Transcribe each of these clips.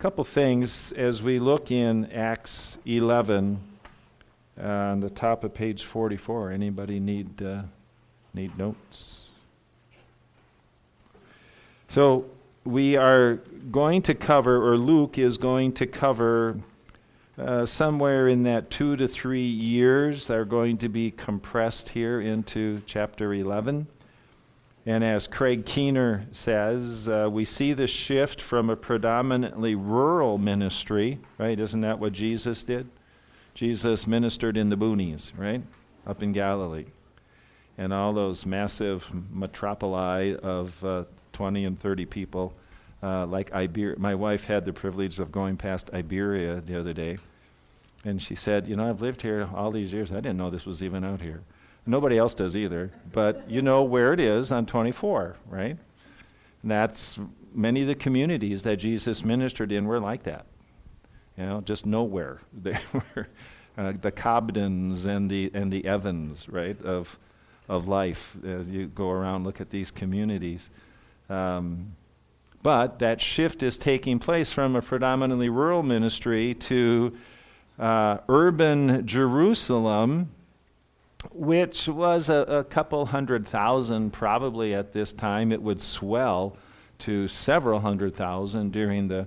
couple things as we look in Acts 11 on the top of page 44. Anybody need notes? So we are going to cover, or Luke is going to cover, somewhere in that 2 to 3 years that are going to be compressed here into chapter 11. And as Craig Keener says, we see the shift from a predominantly rural ministry, right? Isn't that what Jesus did? Jesus ministered in the boonies, right? Up in Galilee. And all those massive metropoli of 20 and 30 people, like Iberia. My wife had the privilege of going past Iberia the other day. And she said, I've lived here all these years. I didn't know this was even out here. Nobody else does either. But you know where it is on 24, right? And that's many of the communities that Jesus ministered in were like that. Just nowhere. They were the Cobdens and the Evans, right, of life as you go around, look at these communities. But that shift is taking place from a predominantly rural ministry to urban Jerusalem, which was a couple 100,000 probably at this time. It would swell to several 100,000 during the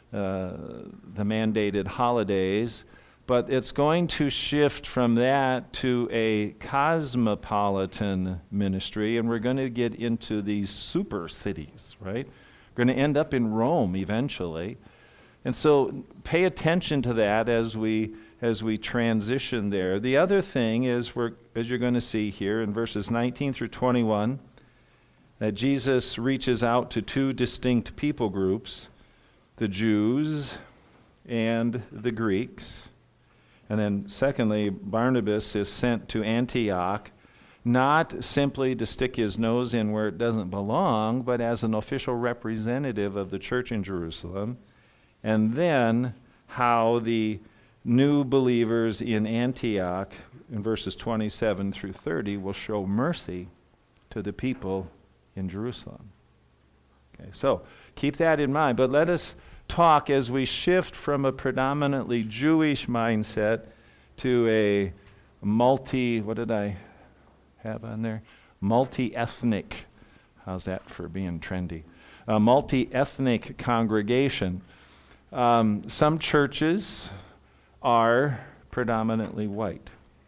mandated holidays. But it's going to shift from that to a cosmopolitan ministry, and we're going to get into these super cities, right? We're going to end up in Rome eventually. And so pay attention to that as we transition there. The other thing is, as you're going to see here in verses 19 through 21, that Jesus reaches out to two distinct people groups, the Jews and the Greeks. And then secondly, Barnabas is sent to Antioch, not simply to stick his nose in where it doesn't belong, but as an official representative of the church in Jerusalem. And then how the new believers in Antioch, in verses 27 through 30, will show mercy to the people in Jerusalem. Okay, so keep that in mind. But let us talk as we shift from a predominantly Jewish mindset to a what did I have on there? Multi-ethnic. How's that for being trendy? A multi-ethnic congregation. Some churches are predominantly white.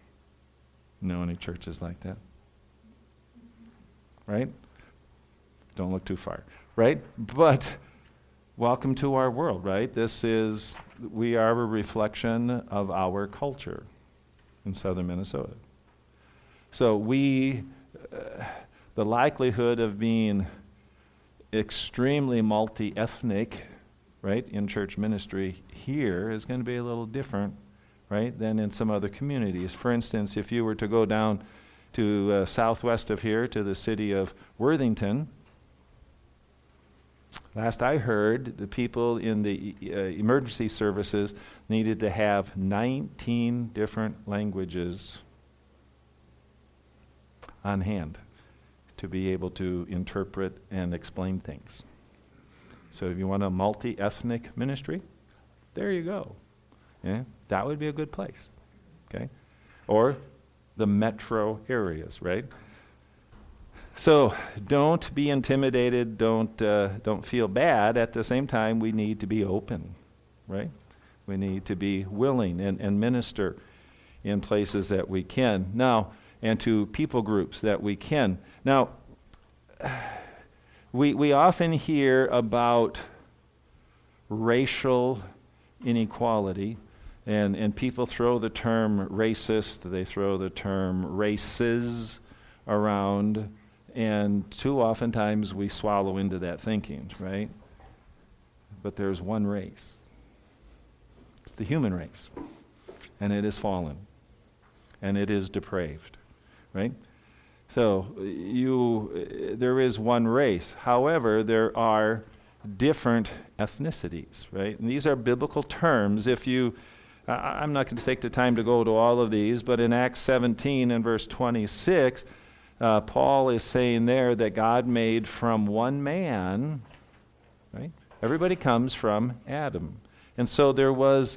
Know any churches like that? Right? Don't look too far. Right? But welcome to our world, right? We are a reflection of our culture in southern Minnesota. So the likelihood of being extremely multi-ethnic, right, in church ministry here is going to be a little different, right, than in some other communities. For instance, if you were to go down to southwest of here to the city of Worthington, last I heard, the people in the emergency services needed to have 19 different languages on hand to be able to interpret and explain things. So if you want a multi-ethnic ministry, there you go. Yeah, that would be a good place. Okay? Or the metro areas, right? So don't be intimidated, don't feel bad. At the same time, we need to be open, right? We need to be willing and minister in places that we can. Now, and to people groups that we can. Now, we often hear about racial inequality, and people throw the term racist, they throw the term races around, and too oftentimes we swallow into that thinking, right? But there's one race. It's the human race. And it is fallen. And it is depraved, right? So there is one race. However, there are different ethnicities, right? And these are biblical terms. I'm not going to take the time to go to all of these, but in Acts 17 and verse 26, Paul is saying there that God made from one man, right, Everybody comes from Adam. And so there was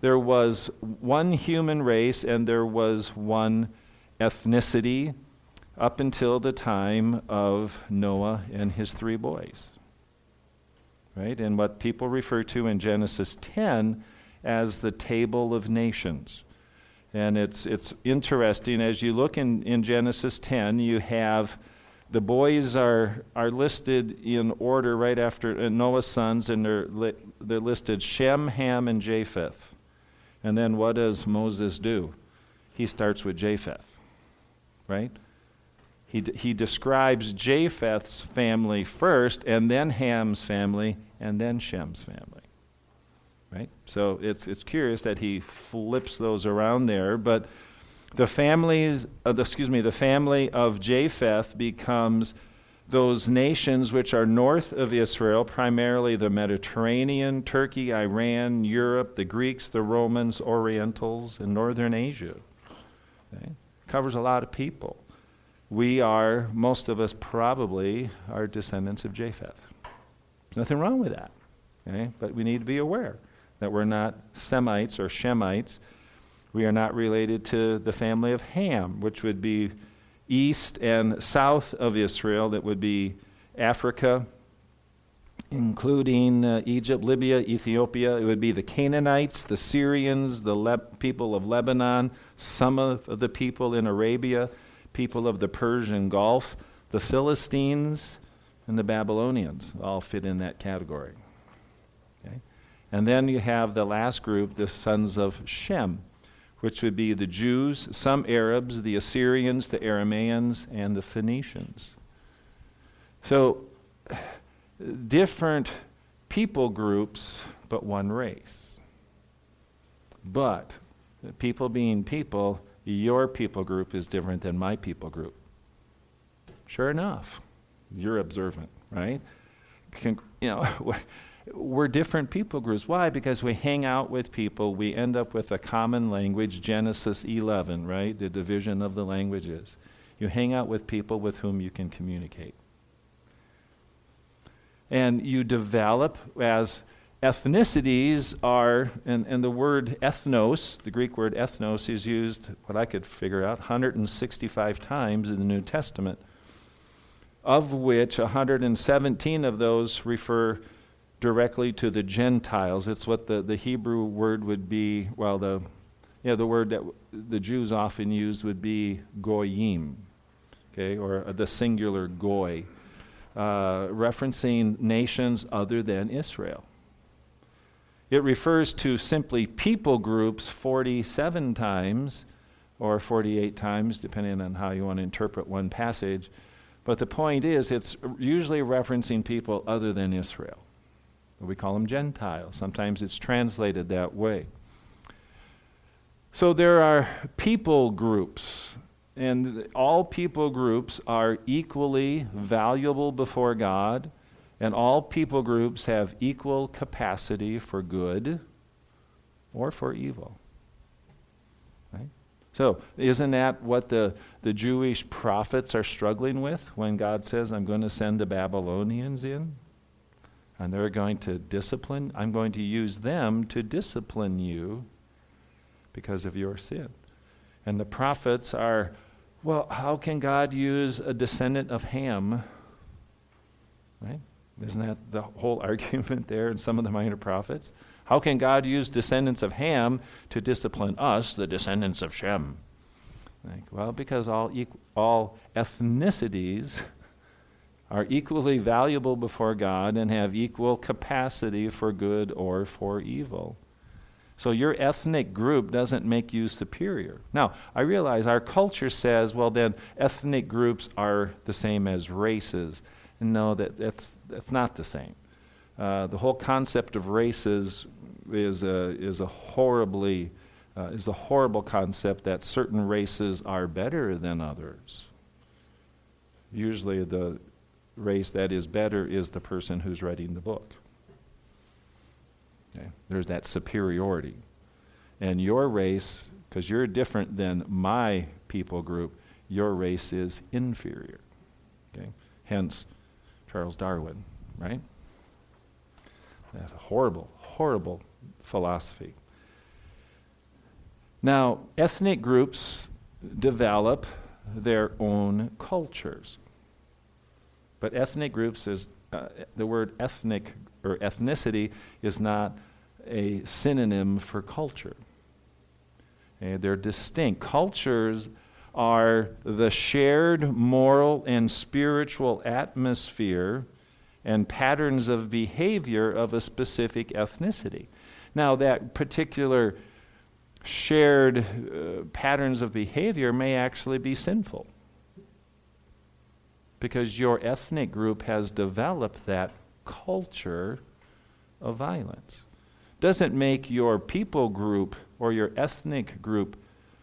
one human race and there was one ethnicity up until the time of Noah and his 3 boys. Right? And what people refer to in Genesis 10 as the Table of Nations. And it's interesting, as you look in Genesis 10, you have the boys are listed in order right after Noah's sons, and they're listed Shem, Ham, and Japheth. And then what does Moses do? He starts with Japheth, right? He describes Japheth's family first, and then Ham's family, and then Shem's family. Right? So it's curious that he flips those around there, but the family of Japheth becomes those nations which are north of Israel, primarily the Mediterranean, Turkey, Iran, Europe, the Greeks, the Romans, Orientals, and Northern Asia. Okay? Covers a lot of people. Most of us probably are descendants of Japheth. There's nothing wrong with that. Okay? But we need to be aware that we're not Semites or Shemites. We are not related to the family of Ham, which would be east and south of Israel. That would be Africa, including Egypt, Libya, Ethiopia. It would be the Canaanites, the Syrians, the people of Lebanon, some of the people in Arabia, people of the Persian Gulf, the Philistines, and the Babylonians all fit in that category. Okay? And then you have the last group, the sons of Shem, which would be the Jews, some Arabs, the Assyrians, the Arameans, and the Phoenicians. So, different people groups, but one race. But, people being people, your people group is different than my people group. Sure enough, you're observant, right? We're different people groups. Why? Because we hang out with people, we end up with a common language, Genesis 11, right? The division of the languages. You hang out with people with whom you can communicate. And you develop as ethnicities are, and the word ethnos, the Greek word ethnos, is used, what I could figure out, 165 times in the New Testament, of which 117 of those refer directly to the Gentiles. It's what the Hebrew word would be, the word that the Jews often use would be goyim, okay, or the singular goy, referencing nations other than Israel. It refers to simply people groups 47 times, or 48 times, depending on how you want to interpret one passage. But the point is, it's usually referencing people other than Israel. We call them Gentiles. Sometimes it's translated that way. So there are people groups, and all people groups are equally valuable before God, and all people groups have equal capacity for good or for evil. Right? So isn't that what the Jewish prophets are struggling with when God says, I'm going to send the Babylonians in? And they're going to discipline. I'm going to use them to discipline you because of your sin. And the prophets are, well, how can God use a descendant of Ham? Right? Isn't that the whole argument there in some of the minor prophets? How can God use descendants of Ham to discipline us, the descendants of Shem? Well, because all ethnicities are equally valuable before God and have equal capacity for good or for evil. So your ethnic group doesn't make you superior. Now, I realize our culture says, well, then ethnic groups are the same as races. And no, that's not the same. The whole concept of races is a horrible concept that certain races are better than others. Usually the race that is better is the person who's writing the book. Okay? There's that superiority. And your race, because you're different than my people group, your race is inferior. Okay? Hence, Charles Darwin, right? That's a horrible, horrible philosophy. Now, ethnic groups develop their own cultures. But ethnic groups is, the word ethnic or ethnicity is not a synonym for culture. Okay, they're distinct. Cultures are the shared moral and spiritual atmosphere and patterns of behavior of a specific ethnicity. Now, that particular shared patterns of behavior may actually be sinful, because your ethnic group has developed that culture of violence. Doesn't make your people group or your ethnic group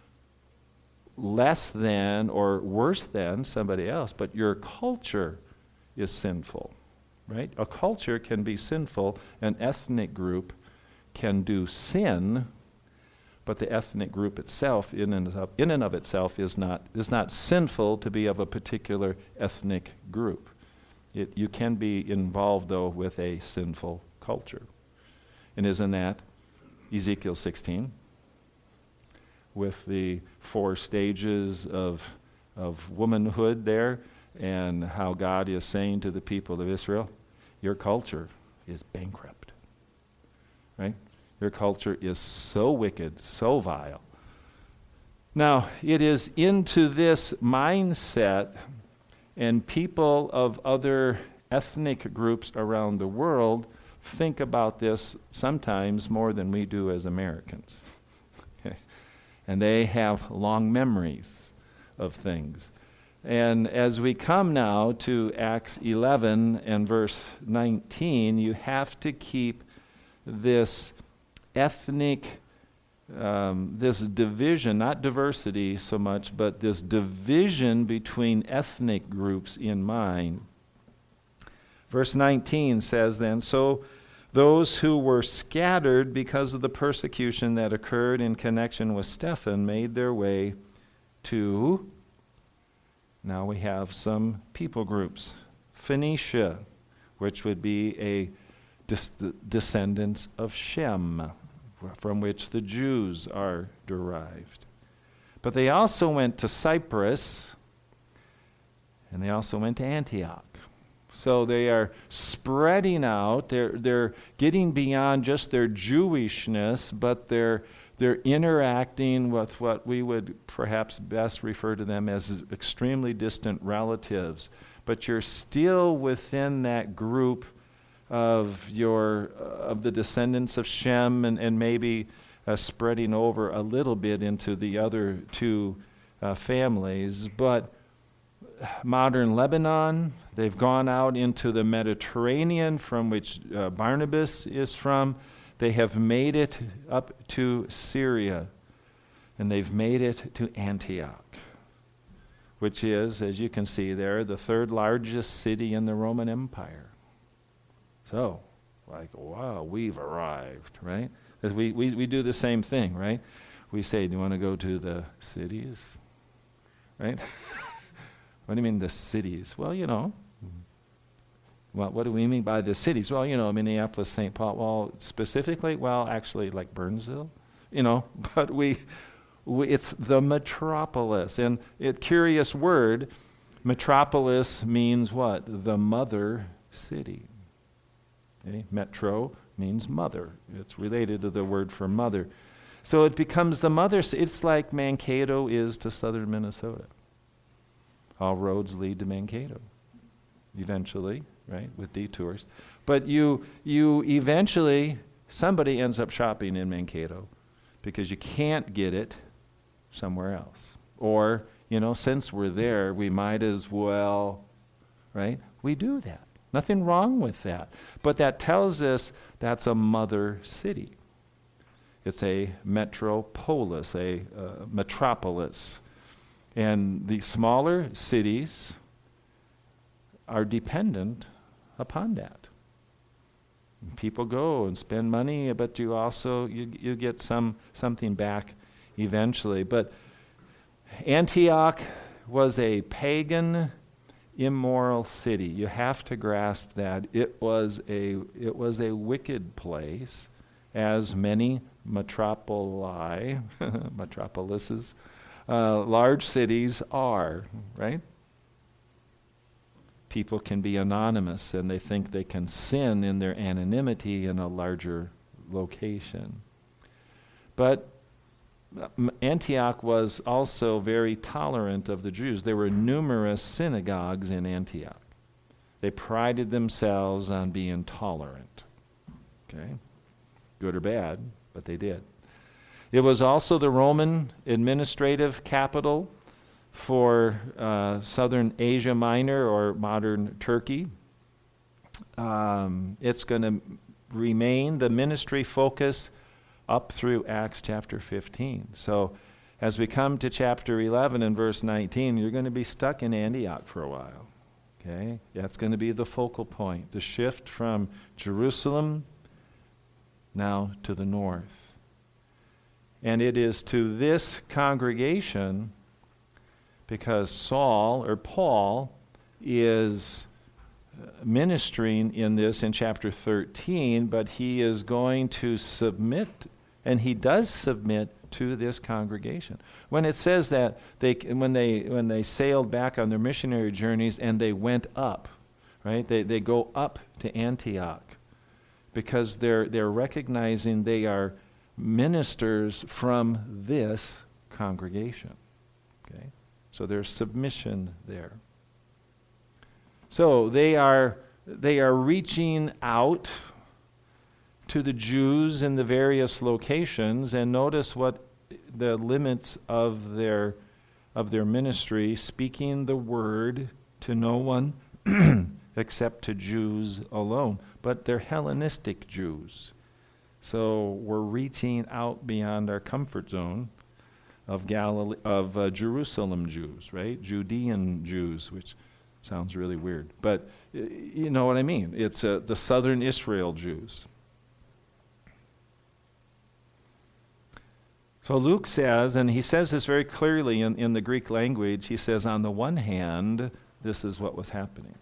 less than or worse than somebody else, but your culture is sinful, right? A culture can be sinful, an ethnic group can do sin, but the ethnic group itself, in and of itself, is not sinful to be of a particular ethnic group. You can be involved, though, with a sinful culture. And isn't that Ezekiel 16? With the 4 stages of womanhood there, and how God is saying to the people of Israel, your culture is bankrupt. Right? Your culture is so wicked, so vile. Now, it is into this mindset, and people of other ethnic groups around the world think about this sometimes more than we do as Americans. Okay? And they have long memories of things. And as we come now to Acts 11 and verse 19, you have to keep this ethnic, this division, not diversity so much, but this division between ethnic groups in mind. Verse 19 says then, so those who were scattered because of the persecution that occurred in connection with Stephen made their way to, now we have some people groups, Phoenicia, which would be a descendants of Shem, from which the Jews are derived. But they also went to Cyprus, and they also went to Antioch. So they are spreading out. They're getting beyond just their Jewishness, but they're interacting with what we would perhaps best refer to them as extremely distant relatives. But you're still within that group of the descendants of Shem, and maybe spreading over a little bit into the other 2 families. But modern Lebanon, they've gone out into the Mediterranean, from which Barnabas is from. They have made it up to Syria, and they've made it to Antioch, which is, as you can see there, the 3rd largest city in the Roman Empire. So, like, wow, we've arrived, right? We do the same thing, right? We say, do you want to go to the cities? Right? What do you mean the cities? Well, Well, what do we mean by the cities? Well, Minneapolis, St. Paul. Well, specifically, actually, like Burnsville, but we it's the metropolis. And curious word, metropolis means what? The mother city. Okay? Metro means mother. It's related to the word for mother. So it becomes the mother. It's like Mankato is to southern Minnesota. All roads lead to Mankato, eventually, right, with detours. But you eventually, somebody ends up shopping in Mankato because you can't get it somewhere else. Or, since we're there, we might as well, right? We do that. Nothing wrong with that. But that tells us that's a mother city. It's a metropolis, a metropolis. And the smaller cities are dependent upon that. People go and spend money, but you also you get something back eventually. But Antioch was a pagan immoral city. You have to grasp that it was a wicked place, as many metropolises, large cities are, right? People can be anonymous and they think they can sin in their anonymity in a larger location. But Antioch was also very tolerant of the Jews. There were numerous synagogues in Antioch. They prided themselves on being tolerant. Okay? Good or bad, but they did. It was also the Roman administrative capital for southern Asia Minor, or modern Turkey. It's going to remain the ministry focus up through Acts chapter 15. So as we come to chapter 11 and verse 19, you're going to be stuck in Antioch for a while. Okay? That's going to be the focal point, the shift from Jerusalem now to the north. And it is to this congregation, because Paul is ministering in this in chapter 13, but he is going to submit, and he does submit to this congregation. When it says that when they sailed back on their missionary journeys and they went up, right? They go up to Antioch because they're recognizing they are ministers from this congregation. Okay? So there's submission there. So they are reaching out to the Jews in the various locations, and notice what the limits of their ministry: speaking the word to no one except to Jews alone. But they're Hellenistic Jews. So we're reaching out beyond our comfort zone of Jerusalem Jews, right? Judean Jews, which sounds really weird. But you know what I mean. It's the southern Israel Jews. So Luke says, and he says this very clearly in the Greek language, he says, on the one hand, this is what was happening.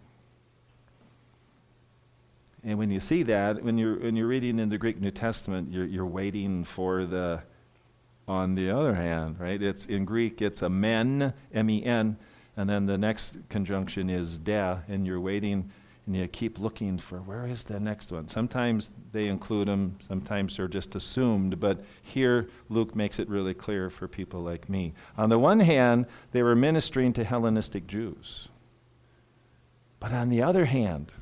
And when you see that, when you're reading in the Greek New Testament, you're waiting for the on the other hand, right? It's in Greek, it's amen, M-E-N, and then the next conjunction is de, and you're waiting, and you keep looking for where is the next one. Sometimes they include them, sometimes they're just assumed, but here Luke makes it really clear for people like me. On the one hand, they were ministering to Hellenistic Jews. But on the other hand,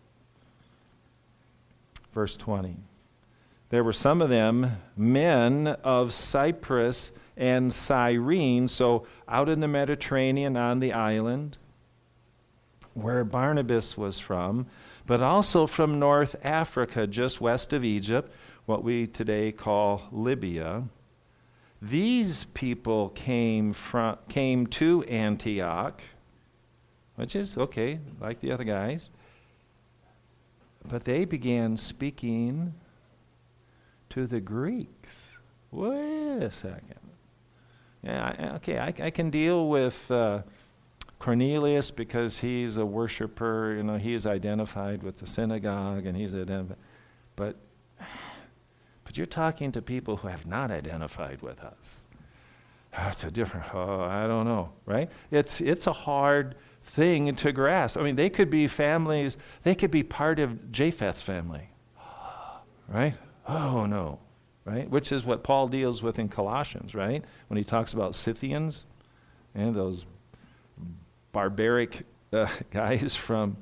verse 20, there were some of them men of Cyprus and Cyrene, so out in the Mediterranean on the island, where Barnabas was from, but also from North Africa, just west of Egypt, what we today call Libya. These people came to Antioch, which is okay, like the other guys, but they began speaking to the Greeks. Wait a second. Yeah, I can deal with Cornelius because he's a worshiper. He is identified with the synagogue, and he's identified. But you're talking to people who have not identified with us. It's a different. I don't know, right? It's a hard thing to grasp. I mean, they could be families. They could be part of Japheth's family, right? Oh no. Right? Which is what Paul deals with in Colossians, right? When he talks about Scythians and those barbaric guys from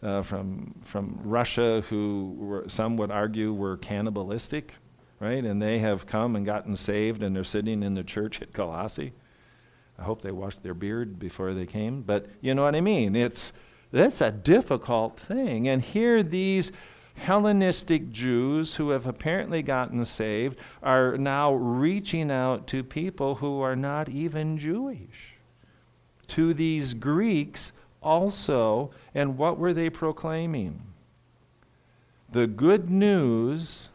Russia who some would argue were cannibalistic, right? And they have come and gotten saved, and they're sitting in the church at Colossae. I hope they washed their beard before they came, but you know what I mean. That's a difficult thing. And here these Hellenistic Jews who have apparently gotten saved are now reaching out to people who are not even Jewish, to these Greeks also. And what were they proclaiming? The good news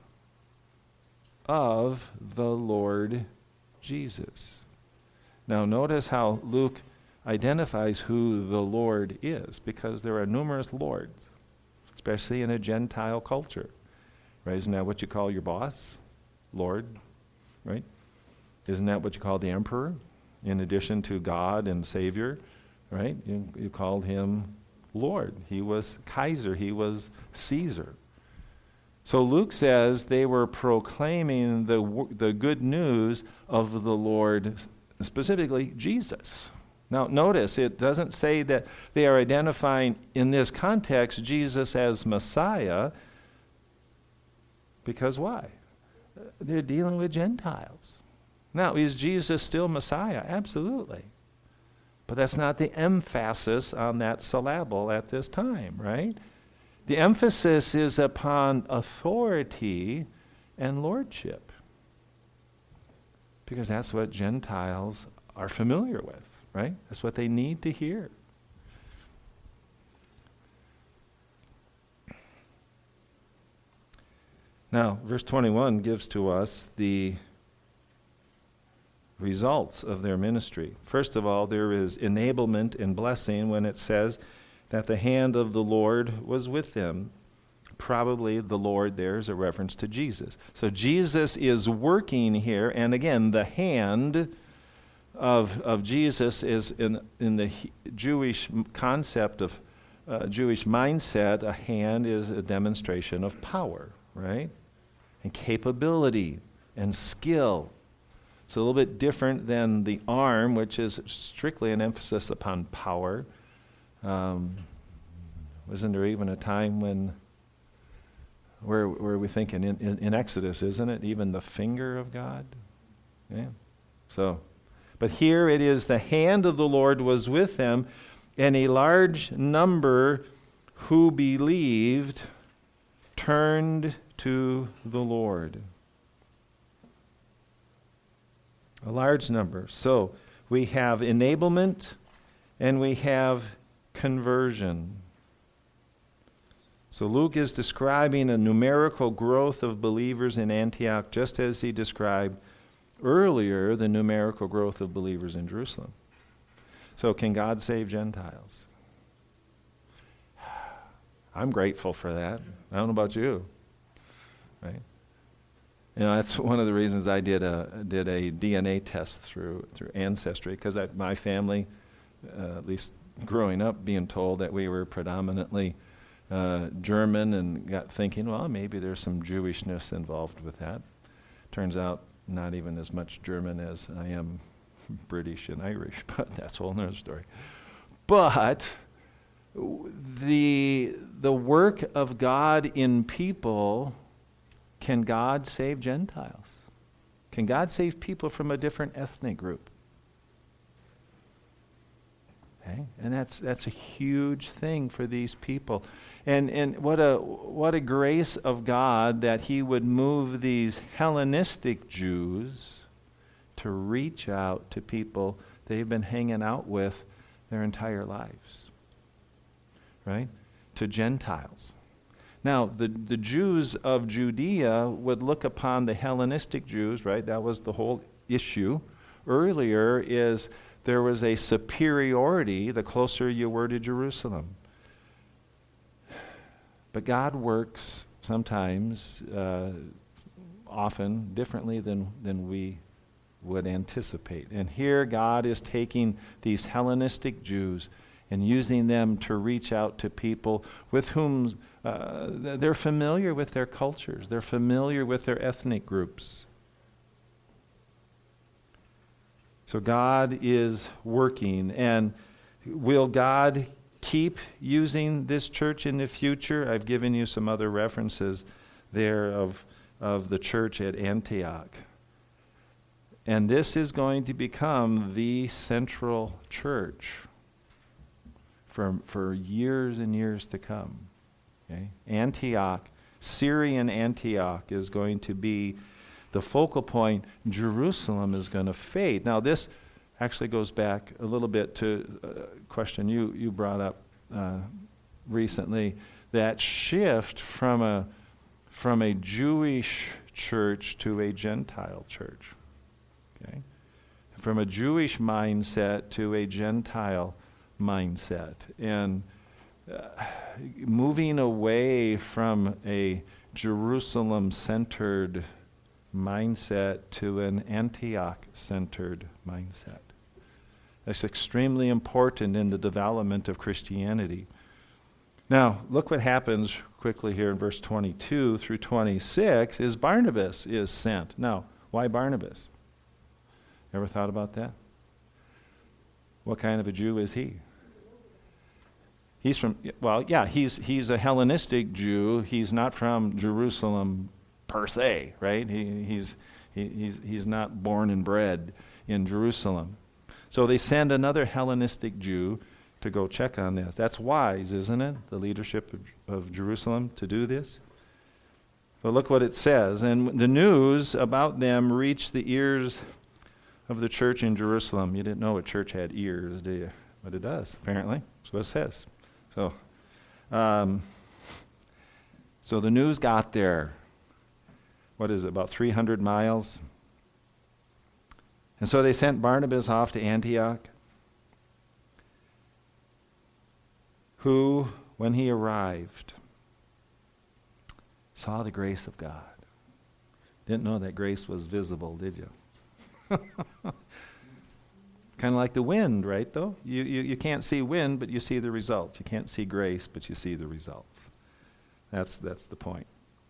of the Lord Jesus. Now notice how Luke identifies who the Lord is, because there are numerous lords, especially in a Gentile culture. Right? Isn't that what you call your boss? Lord, right? Isn't that what you call the emperor? In addition to God and Savior, right? You called him Lord. He was Kaiser. He was Caesar. So Luke says they were proclaiming the good news of the Lord, specifically Jesus. Now notice, it doesn't say that they are identifying in this context Jesus as Messiah, because why? They're dealing with Gentiles. Now, is Jesus still Messiah? Absolutely. But that's not the emphasis on that syllable at this time, right? The emphasis is upon authority and lordship, because that's what Gentiles are familiar with, right? That's what they need to hear. Now, verse 21 gives to us the results of their ministry. First of all, there is enablement and blessing when it says that the hand of the Lord was with them. Probably the Lord there is a reference to Jesus. So Jesus is working here, and again, the hand of Jesus is in the Jewish concept of Jewish mindset. A hand is a demonstration of power, right? And capability and skill. It's a little bit different than the arm, which is strictly an emphasis upon power. Wasn't there even a time where we think in Exodus, isn't it? Even the finger of God? Yeah. So, but here it is, the hand of the Lord was with them, and a large number who believed turned to the Lord. A large number. So we have enablement and we have conversion. So Luke is describing a numerical growth of believers in Antioch, just as he described earlier the numerical growth of believers in Jerusalem. So can God save Gentiles? I'm grateful for that. I don't know about you. Right? You know, that's one of the reasons I did a DNA test through Ancestry, because my family, at least growing up, being told that we were predominantly German, and got thinking, well, maybe there's some Jewishness involved with that. Turns out not even as much German as I am British and Irish, but that's a whole nother story. But the work of God in people, can God save Gentiles? Can God save people from a different ethnic group? Okay? And that's a huge thing for these people. And what a grace of God that he would move these Hellenistic Jews to reach out to people they've been hanging out with their entire lives. Right? To Gentiles. Now, the Jews of Judea would look upon the Hellenistic Jews, right? That was the whole issue earlier, is there was a superiority the closer you were to Jerusalem. But God works sometimes, often, differently than we would anticipate. And here God is taking these Hellenistic Jews and using them to reach out to people with whom they're familiar with their cultures. They're familiar with their ethnic groups. So God is working. And will God keep using this church in the future? I've given you some other references there of the church at Antioch. And this is going to become the central church for years and years to come. Okay? Antioch, Syrian Antioch, is going to be the focal point. Jerusalem is going to fade. Now this actually goes back a little bit to a question you brought up recently, that shift from a Jewish church to a Gentile church. Okay? from a Jewish mindset to a Gentile mindset, and moving away from a Jerusalem-centered mindset to an Antioch-centered mindset. That's extremely important in the development of Christianity. Now, look what happens quickly here in verse 22 through 26 is Barnabas is sent. Now, why Barnabas? Ever thought about that? What kind of a Jew is he? He's from, well, yeah, he's a Hellenistic Jew. He's not from Jerusalem per se, right? He's not born and bred in Jerusalem. So they send another Hellenistic Jew to go check on this. That's wise, isn't it? The leadership of Jerusalem to do this. But look what it says. And the news about them reached the ears of the church in Jerusalem. You didn't know a church had ears, do you? But it does, apparently. That's what it says. So the news got there. What is it, about 300 miles? And so they sent Barnabas off to Antioch, who, when he arrived, saw the grace of God. Didn't know that grace was visible, did you? Kind of like the wind, right, though? You can't see wind, but you see the results. You can't see grace, but you see the results. That's the point.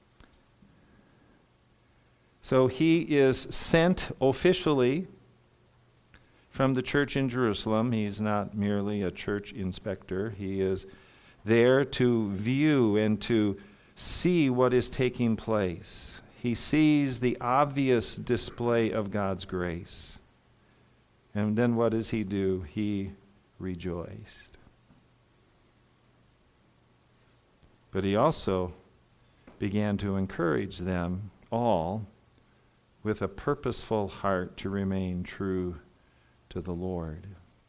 So he is sent officially from the church in Jerusalem. He's not merely a church inspector. He is there to view and to see what is taking place. He sees the obvious display of God's grace. And then what does he do? He rejoiced. But he also began to encourage them all with a purposeful heart to remain true to the Lord.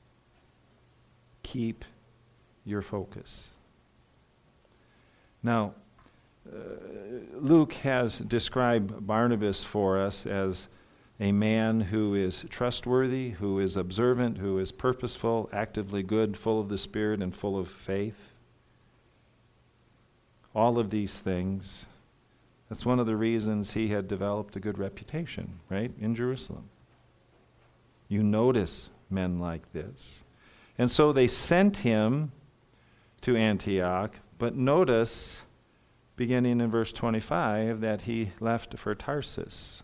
Keep your focus. Now, Luke has described Barnabas for us as a man who is trustworthy, who is observant, who is purposeful, actively good, full of the Spirit, and full of faith. All of these things. That's one of the reasons he had developed a good reputation, right, in Jerusalem. You notice men like this. And so they sent him to Antioch, but notice, beginning in verse 25, that he left for Tarsus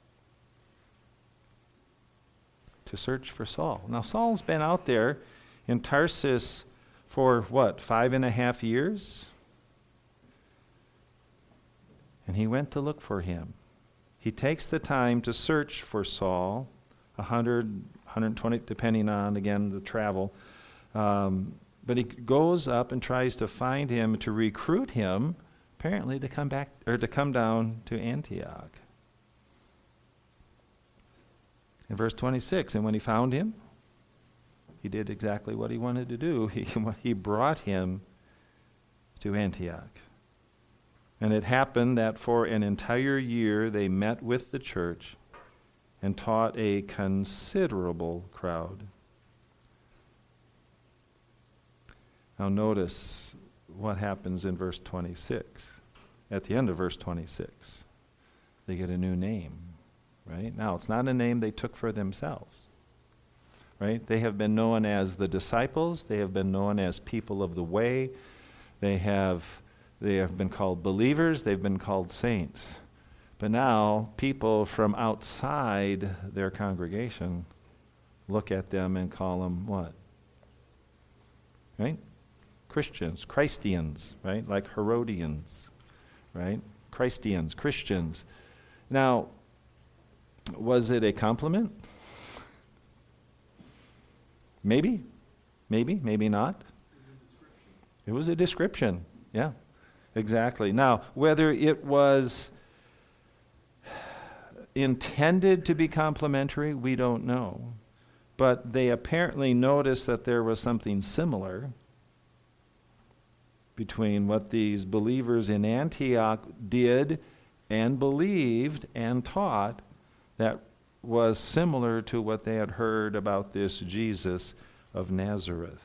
to search for Saul. Now, Saul's been out there in Tarsus for, 5.5 years? And he went to look for him. He takes the time to search for Saul, 100, 120, depending on, again, the travel. But he goes up and tries to find him, to recruit him, apparently to come back, or to come down to Antioch. In verse 26, and when he found him, he did exactly what he wanted to do. He brought him to Antioch. And it happened that for an entire year they met with the church and taught a considerable crowd. Now notice what happens in verse 26. At the end of verse 26, they get a new name, right? Now, it's not a name they took for themselves, right? They have been known as the disciples. They have been known as people of the way. They have been called believers. They've been called saints. But now, people from outside their congregation look at them and call them what? Right? Christians, Christians, right? Like Herodians, right? Christians, Christians. Now, was it a compliment? Maybe, maybe not. It was a description, yeah, exactly. Now, whether it was intended to be complimentary, we don't know. But they apparently noticed that there was something similar between what these believers in Antioch did and believed and taught that was similar to what they had heard about this Jesus of Nazareth.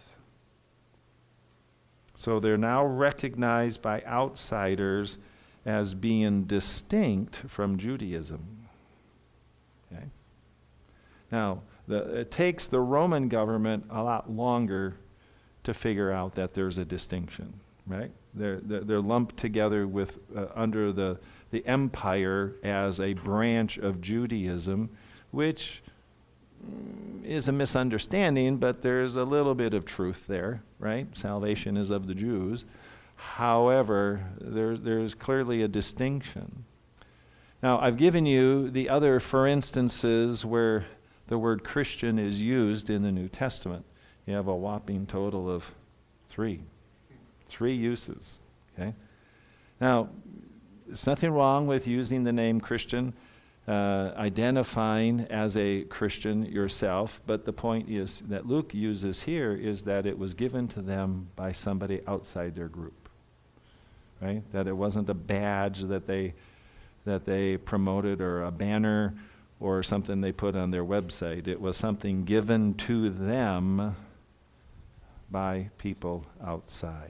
So they're now recognized by outsiders as being distinct from Judaism. Okay? Now, it takes the Roman government a lot longer to figure out that there's a distinction, right? They're lumped together with under the empire as a branch of Judaism, which is a misunderstanding, but there's a little bit of truth there, right? Salvation is of the Jews. However, there's clearly a distinction. Now, I've given you the other for instances where the word Christian is used in the New Testament. You have a whopping total of three uses. Okay. Now, there's nothing wrong with using the name Christian, identifying as a Christian yourself, but the point is that Luke uses here is that it was given to them by somebody outside their group, right? That it wasn't a badge that they promoted or a banner or something they put on their website. It was something given to them by people outside.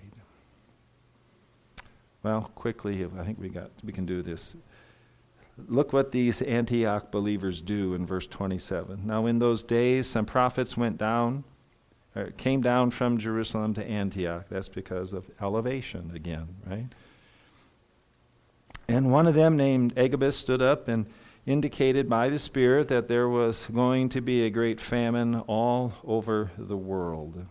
Well, quickly, I think we can do this. Look what these Antioch believers do in verse 27. Now in those days some prophets came down from Jerusalem to Antioch. That's because of elevation again, right? And one of them named Agabus stood up and indicated by the Spirit that there was going to be a great famine all over the world.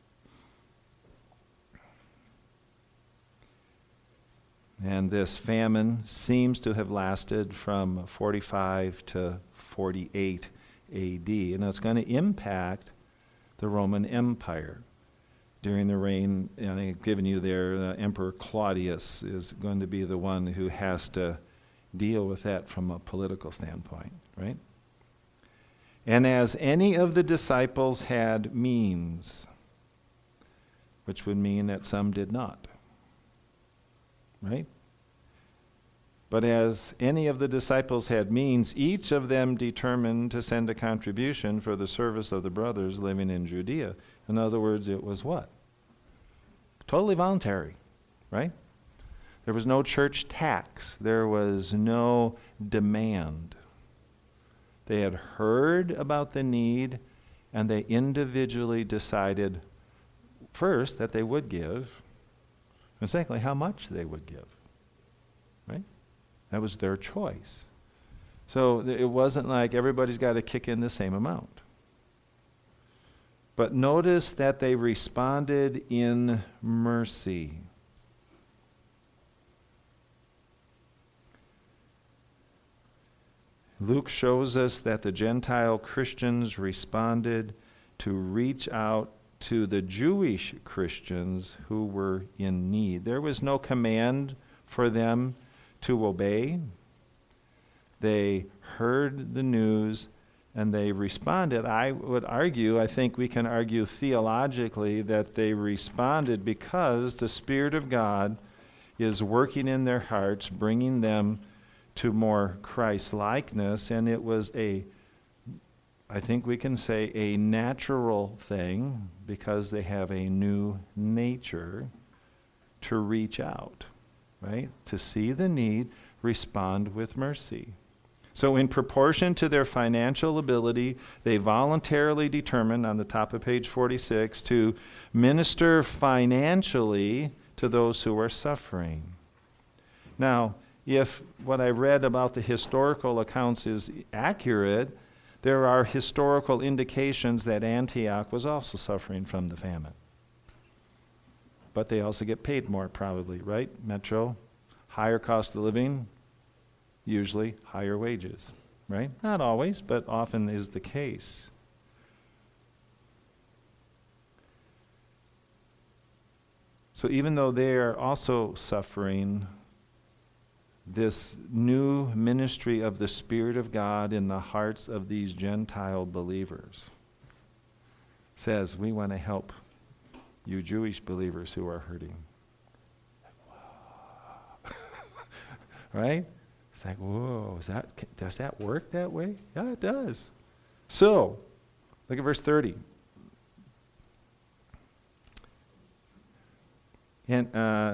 And this famine seems to have lasted from 45 to 48 AD. And it's going to impact the Roman Empire during the reign, and I've given you there, Emperor Claudius is going to be the one who has to deal with that from a political standpoint, right? And as any of the disciples had means, which would mean that some did not, right? But as any of the disciples had means, each of them determined to send a contribution for the service of the brothers living in Judea. In other words, it was what? Totally voluntary, right? There was no church tax. There was no demand. They had heard about the need, and they individually decided, first, that they would give, and secondly, how much they would give, right? That was their choice. So it wasn't like everybody's got to kick in the same amount. But notice that they responded in mercy. Luke shows us that the Gentile Christians responded to reach out to the Jewish Christians who were in need. There was no command for them to obey. They heard the news and they responded. I would argue, I think we can argue theologically, that they responded because the Spirit of God is working in their hearts, bringing them to more Christ-likeness, and it was I think we can say a natural thing, because they have a new nature, to reach out, right? To see the need, respond with mercy. So in proportion to their financial ability, they voluntarily determined, on the top of page 46, to minister financially to those who are suffering. Now, if what I read about the historical accounts is accurate, there are historical indications that Antioch was also suffering from the famine. But they also get paid more, probably, right? Metro, higher cost of living, usually higher wages, right? Not always, but often is the case. So even though they are also suffering, this new ministry of the Spirit of God in the hearts of these Gentile believers says, we want to help you Jewish believers who are hurting. Right? It's like, whoa, does that work that way? Yeah, it does. So, look at verse 30. And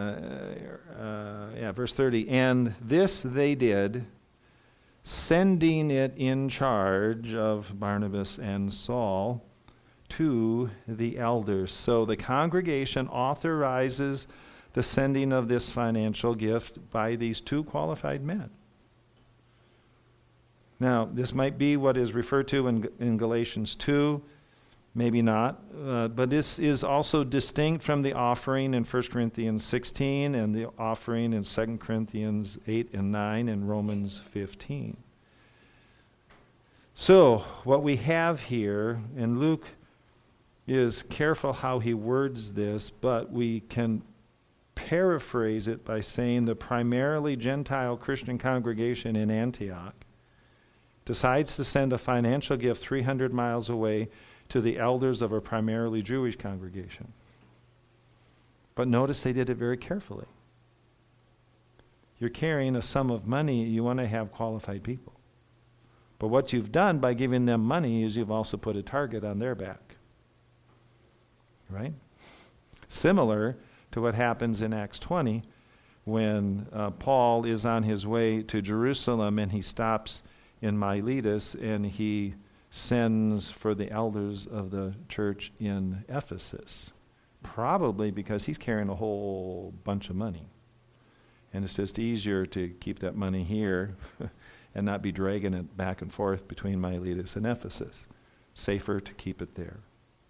verse 30. And this they did, sending it in charge of Barnabas and Saul to the elders. So the congregation authorizes the sending of this financial gift by these two qualified men. Now, this might be what is referred to in Galatians 2, maybe not, but this is also distinct from the offering in 1 Corinthians 16 and the offering in 2 Corinthians 8 and 9 and Romans 15. So, what we have here, and Luke is careful how he words this, but we can paraphrase it by saying the primarily Gentile Christian congregation in Antioch decides to send a financial gift 300 miles away to the elders of a primarily Jewish congregation. But notice they did it very carefully. You're carrying a sum of money, you want to have qualified people. But what you've done by giving them money is you've also put a target on their back. Right? Similar to what happens in Acts 20 when Paul is on his way to Jerusalem and he stops in Miletus and he sends for the elders of the church in Ephesus. Probably because he's carrying a whole bunch of money. And it's just easier to keep that money here and not be dragging it back and forth between Miletus and Ephesus. Safer to keep it there.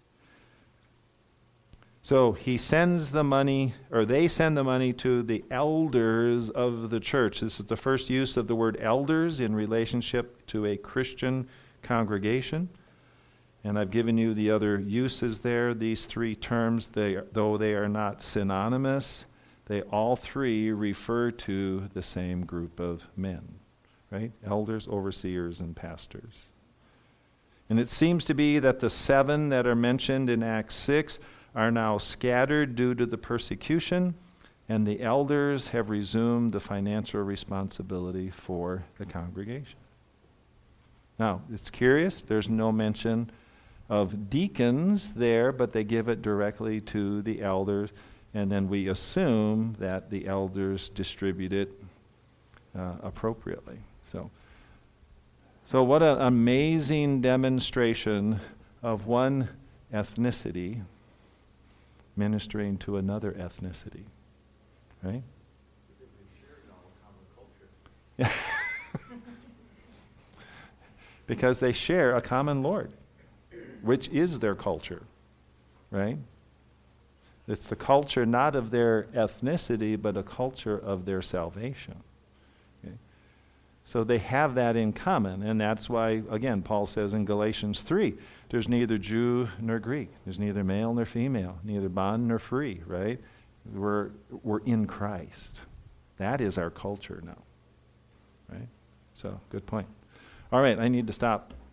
So he sends the money, or they send the money to the elders of the church. This is the first use of the word elders in relationship to a Christian congregation. And I've given you the other uses there. These three terms, though they are not synonymous, they all three refer to the same group of men, right? Elders, overseers, and pastors. And it seems to be that the 7 that are mentioned in Acts 6 are now scattered due to the persecution, and the elders have resumed the financial responsibility for the congregation. Now, it's curious, there's no mention of deacons there, but they give it directly to the elders, and then we assume that the elders distribute it appropriately. So what an amazing demonstration of one ethnicity ministering to another ethnicity, right? Because they shared all a common culture. Because they share a common Lord, which is their culture, right? It's the culture not of their ethnicity, but a culture of their salvation. Okay? So they have that in common, and that's why, again, Paul says in Galatians 3, there's neither Jew nor Greek. There's neither male nor female, neither bond nor free, right? We're in Christ. That is our culture now, right? So, good point. All right, I need to stop